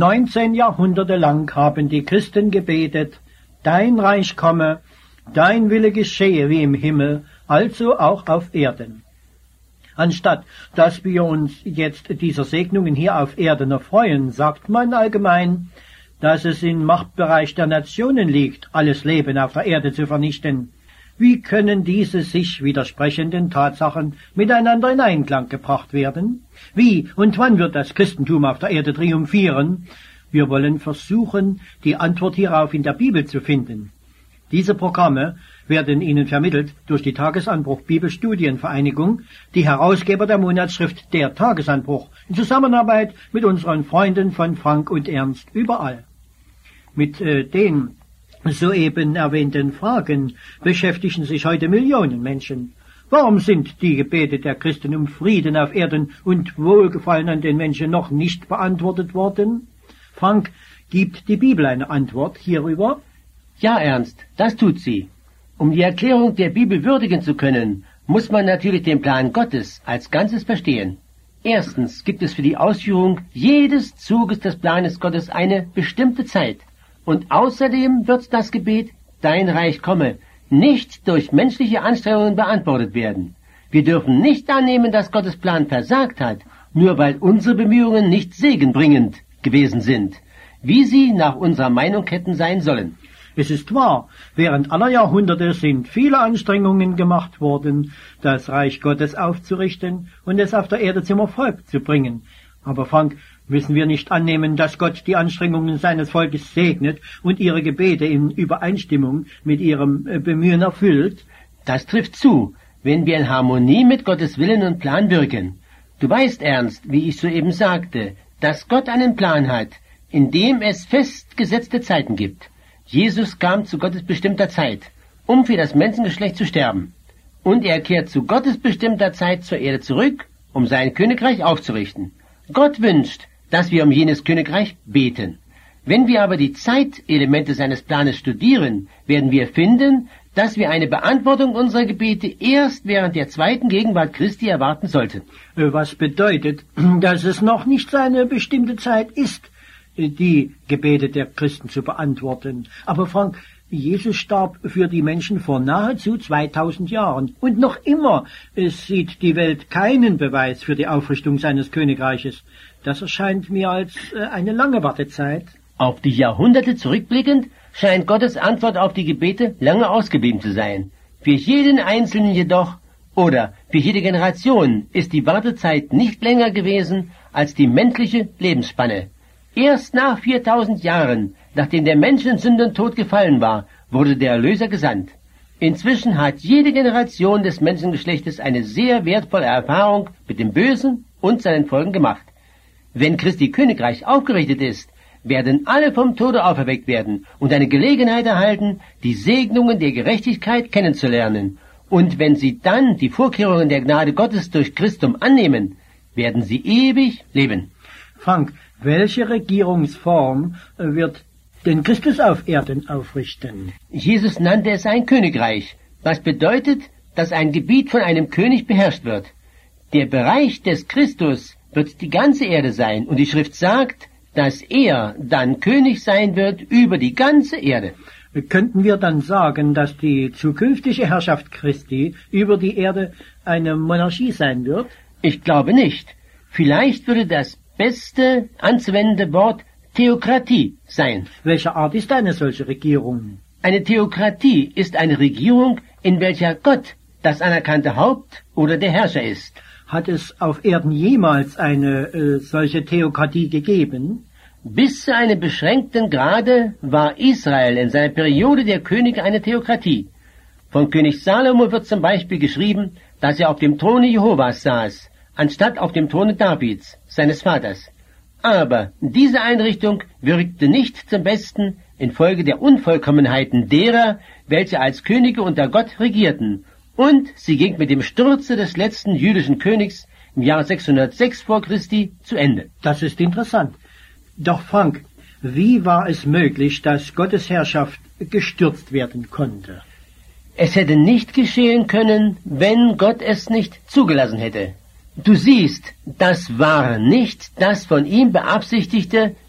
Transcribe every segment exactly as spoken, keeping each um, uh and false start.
neunzehn Jahrhunderte lang haben die Christen gebetet, dein Reich komme, dein Wille geschehe wie im Himmel, also auch auf Erden. Anstatt dass wir uns jetzt dieser Segnungen hier auf Erden erfreuen, sagt man allgemein, dass es im Machtbereich der Nationen liegt, alles Leben auf der Erde zu vernichten. Wie können diese sich widersprechenden Tatsachen miteinander in Einklang gebracht werden? Wie und wann wird das Christentum auf der Erde triumphieren? Wir wollen versuchen, die Antwort hierauf in der Bibel zu finden. Diese Programme werden Ihnen vermittelt durch die Tagesanbruch Bibelstudienvereinigung, die Herausgeber der Monatsschrift Der Tagesanbruch, in Zusammenarbeit mit unseren Freunden von Frank und Ernst überall. Mit äh, den soeben erwähnten Fragen beschäftigen sich heute Millionen Menschen. Warum sind die Gebete der Christen um Frieden auf Erden und Wohlgefallen an den Menschen noch nicht beantwortet worden? Frank, gibt die Bibel eine Antwort hierüber? Ja, Ernst, das tut sie. Um die Erklärung der Bibel würdigen zu können, muss man natürlich den Plan Gottes als Ganzes verstehen. Erstens gibt es für die Ausführung jedes Zuges des Planes Gottes eine bestimmte Zeit. Und außerdem wird das Gebet, dein Reich komme, nicht durch menschliche Anstrengungen beantwortet werden. Wir dürfen nicht annehmen, dass Gottes Plan versagt hat, nur weil unsere Bemühungen nicht segenbringend gewesen sind, wie sie nach unserer Meinung hätten sein sollen. Es ist wahr, während aller Jahrhunderte sind viele Anstrengungen gemacht worden, das Reich Gottes aufzurichten und es auf der Erde zum Erfolg zu bringen. Aber Frank, müssen wir nicht annehmen, dass Gott die Anstrengungen seines Volkes segnet und ihre Gebete in Übereinstimmung mit ihrem Bemühen erfüllt? Das trifft zu, wenn wir in Harmonie mit Gottes Willen und Plan wirken. Du weißt, Ernst, wie ich soeben sagte, dass Gott einen Plan hat, in dem es festgesetzte Zeiten gibt. Jesus kam zu Gottes bestimmter Zeit, um für das Menschengeschlecht zu sterben. Und er kehrt zu Gottes bestimmter Zeit zur Erde zurück, um sein Königreich aufzurichten. Gott wünscht, dass wir um jenes Königreich beten. Wenn wir aber die Zeitelemente seines Planes studieren, werden wir finden, dass wir eine Beantwortung unserer Gebete erst während der zweiten Gegenwart Christi erwarten sollten. Was bedeutet, dass es noch nicht seine bestimmte Zeit ist, die Gebete der Christen zu beantworten. Aber Frank, Jesus starb für die Menschen vor nahezu zweitausend Jahren. Und noch immer es sieht die Welt keinen Beweis für die Aufrichtung seines Königreiches. Das erscheint mir als äh, eine lange Wartezeit. Auf die Jahrhunderte zurückblickend scheint Gottes Antwort auf die Gebete lange ausgeblieben zu sein. Für jeden Einzelnen jedoch oder für jede Generation ist die Wartezeit nicht länger gewesen als die menschliche Lebensspanne. Erst nach viertausend Jahren, nachdem der Mensch in Sünde und Tod gefallen war, wurde der Erlöser gesandt. Inzwischen hat jede Generation des Menschengeschlechtes eine sehr wertvolle Erfahrung mit dem Bösen und seinen Folgen gemacht. Wenn Christi Königreich aufgerichtet ist, werden alle vom Tode auferweckt werden und eine Gelegenheit erhalten, die Segnungen der Gerechtigkeit kennenzulernen. Und wenn sie dann die Vorkehrungen der Gnade Gottes durch Christum annehmen, werden sie ewig leben. Frank, welche Regierungsform wird den Christus auf Erden aufrichten? Jesus nannte es ein Königreich, was bedeutet, dass ein Gebiet von einem König beherrscht wird. Der Bereich des Christus wird die ganze Erde sein, und die Schrift sagt, dass er dann König sein wird über die ganze Erde. Könnten wir dann sagen, dass die zukünftige Herrschaft Christi über die Erde eine Monarchie sein wird? Ich glaube nicht. Vielleicht würde das beste anzuwendende Wort Theokratie sein. Welche Art ist eine solche Regierung? Eine Theokratie ist eine Regierung, in welcher Gott das anerkannte Haupt oder der Herrscher ist. Hat es auf Erden jemals eine äh, solche Theokratie gegeben? Bis zu einem beschränkten Grade war Israel in seiner Periode der Könige eine Theokratie. Von König Salomo wird zum Beispiel geschrieben, dass er auf dem Throne Jehovas saß, anstatt auf dem Throne Davids, seines Vaters. Aber diese Einrichtung wirkte nicht zum Besten infolge der Unvollkommenheiten derer, welche als Könige unter Gott regierten, und sie ging mit dem Sturze des letzten jüdischen Königs im Jahr sechshundertsechs vor Christi zu Ende. Das ist interessant. Doch Frank, wie war es möglich, dass Gottes Herrschaft gestürzt werden konnte? Es hätte nicht geschehen können, wenn Gott es nicht zugelassen hätte. Du siehst, das war nicht das von ihm beabsichtigte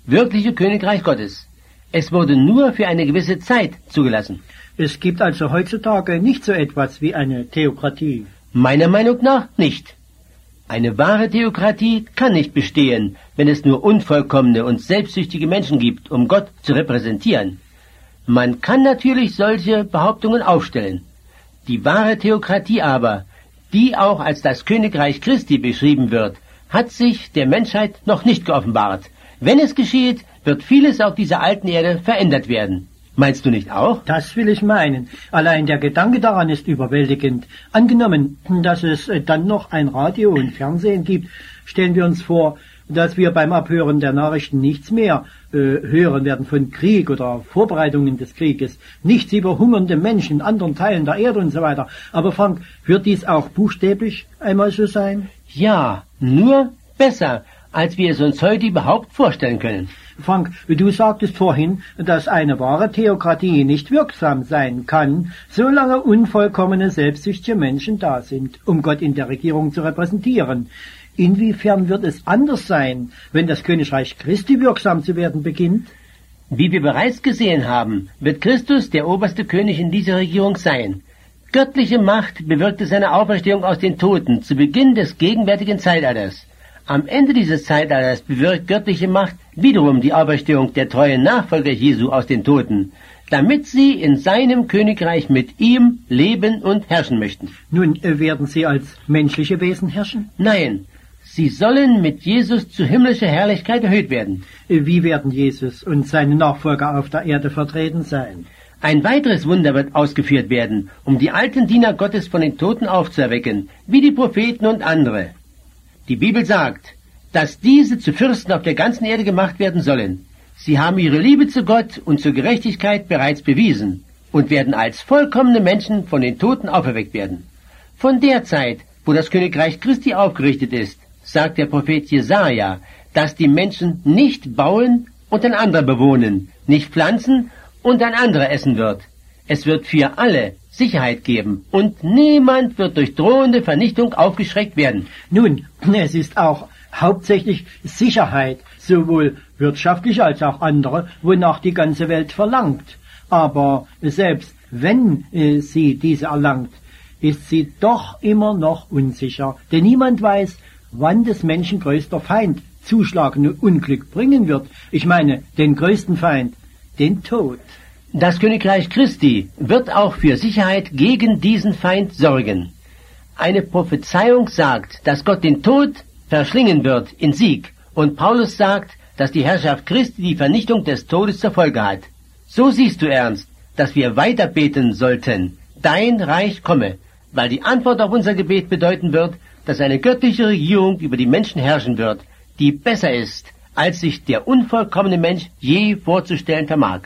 wirkliche Königreich Gottes. Es wurde nur für eine gewisse Zeit zugelassen. Es gibt also heutzutage nicht so etwas wie eine Theokratie. Meiner Meinung nach nicht. Eine wahre Theokratie kann nicht bestehen, wenn es nur unvollkommene und selbstsüchtige Menschen gibt, um Gott zu repräsentieren. Man kann natürlich solche Behauptungen aufstellen. Die wahre Theokratie aber, die auch als das Königreich Christi beschrieben wird, hat sich der Menschheit noch nicht geoffenbart. Wenn es geschieht, wird vieles auf dieser alten Erde verändert werden. Meinst du nicht auch? Das will ich meinen. Allein der Gedanke daran ist überwältigend. Angenommen, dass es dann noch ein Radio und Fernsehen gibt, stellen wir uns vor, dass wir beim Abhören der Nachrichten nichts mehr äh, hören werden von Krieg oder Vorbereitungen des Krieges, nichts über hungernde Menschen in anderen Teilen der Erde und so weiter. Aber Frank, wird dies auch buchstäblich einmal so sein? Ja, nur besser, als wir es uns heute überhaupt vorstellen können. Frank, du sagtest vorhin, dass eine wahre Theokratie nicht wirksam sein kann, solange unvollkommene, selbstsüchtige Menschen da sind, um Gott in der Regierung zu repräsentieren. Inwiefern wird es anders sein, wenn das Königreich Christi wirksam zu werden beginnt? Wie wir bereits gesehen haben, wird Christus der oberste König in dieser Regierung sein. Göttliche Macht bewirkte seine Auferstehung aus den Toten zu Beginn des gegenwärtigen Zeitalters. Am Ende dieses Zeitalters bewirkt göttliche Macht wiederum die Auferstehung der treuen Nachfolger Jesu aus den Toten, damit sie in seinem Königreich mit ihm leben und herrschen möchten. Nun, äh, werden sie als menschliche Wesen herrschen? Nein, sie sollen mit Jesus zu himmlischer Herrlichkeit erhöht werden. Äh, wie werden Jesus und seine Nachfolger auf der Erde vertreten sein? Ein weiteres Wunder wird ausgeführt werden, um die alten Diener Gottes von den Toten aufzuerwecken, wie die Propheten und andere. Die Bibel sagt, dass diese zu Fürsten auf der ganzen Erde gemacht werden sollen. Sie haben ihre Liebe zu Gott und zur Gerechtigkeit bereits bewiesen und werden als vollkommene Menschen von den Toten auferweckt werden. Von der Zeit, wo das Königreich Christi aufgerichtet ist, sagt der Prophet Jesaja, dass die Menschen nicht bauen und ein anderer bewohnen, nicht pflanzen und ein anderer essen wird. Es wird für alle Sicherheit geben und niemand wird durch drohende Vernichtung aufgeschreckt werden. Nun, es ist auch hauptsächlich Sicherheit, sowohl wirtschaftlich als auch andere, wonach die ganze Welt verlangt. Aber selbst wenn äh, sie diese erlangt, ist sie doch immer noch unsicher, denn niemand weiß, wann des Menschen größter Feind zuschlagende Unglück bringen wird. Ich meine, den größten Feind, den Tod. Das Königreich Christi wird auch für Sicherheit gegen diesen Feind sorgen. Eine Prophezeiung sagt, dass Gott den Tod verschlingen wird in Sieg, und Paulus sagt, dass die Herrschaft Christi die Vernichtung des Todes zur Folge hat. So siehst du, Ernst, dass wir weiter beten sollten, dein Reich komme, weil die Antwort auf unser Gebet bedeuten wird, dass eine göttliche Regierung über die Menschen herrschen wird, die besser ist, als sich der unvollkommene Mensch je vorzustellen vermag.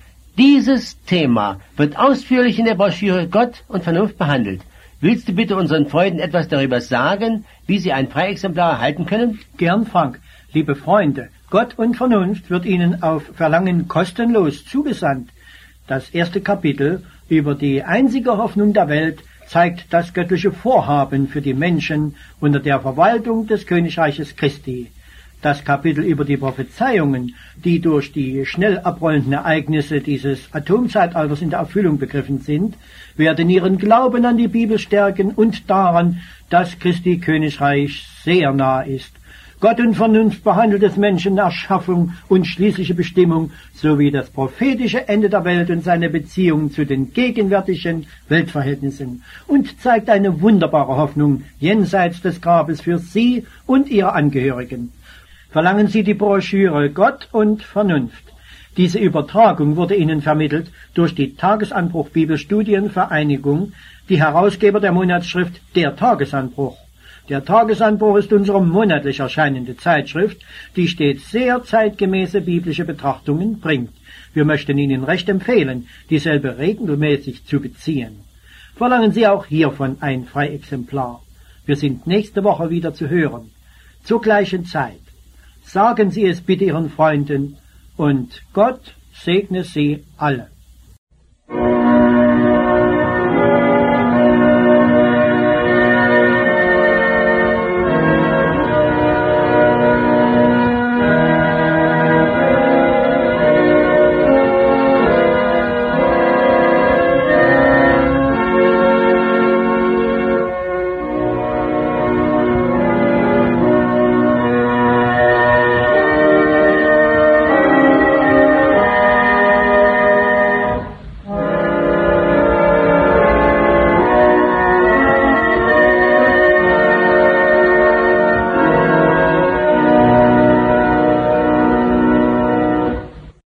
Dieses Thema wird ausführlich in der Broschüre Gott und Vernunft behandelt. Willst du bitte unseren Freunden etwas darüber sagen, wie sie ein Freiexemplar erhalten können? Gern, Frank. Liebe Freunde, Gott und Vernunft wird Ihnen auf Verlangen kostenlos zugesandt. Das erste Kapitel über die einzige Hoffnung der Welt zeigt das göttliche Vorhaben für die Menschen unter der Verwaltung des Königreiches Christi. Das Kapitel über die Prophezeiungen, die durch die schnell abrollenden Ereignisse dieses Atomzeitalters in der Erfüllung begriffen sind, werden ihren Glauben an die Bibel stärken und daran, dass Christi Königreich sehr nah ist. Gott und Vernunft behandelt des Menschen Erschaffung und schließliche Bestimmung sowie das prophetische Ende der Welt und seine Beziehung zu den gegenwärtigen Weltverhältnissen und zeigt eine wunderbare Hoffnung jenseits des Grabes für Sie und Ihre Angehörigen. Verlangen Sie die Broschüre Gott und Vernunft. Diese Übertragung wurde Ihnen vermittelt durch die Tagesanbruch Bibelstudienvereinigung, die Herausgeber der Monatsschrift Der Tagesanbruch. Der Tagesanbruch ist unsere monatlich erscheinende Zeitschrift, die stets sehr zeitgemäße biblische Betrachtungen bringt. Wir möchten Ihnen recht empfehlen, dieselbe regelmäßig zu beziehen. Verlangen Sie auch hiervon ein Freiexemplar. Wir sind nächste Woche wieder zu hören, zur gleichen Zeit. Sagen Sie es bitte Ihren Freunden und Gott segne Sie alle.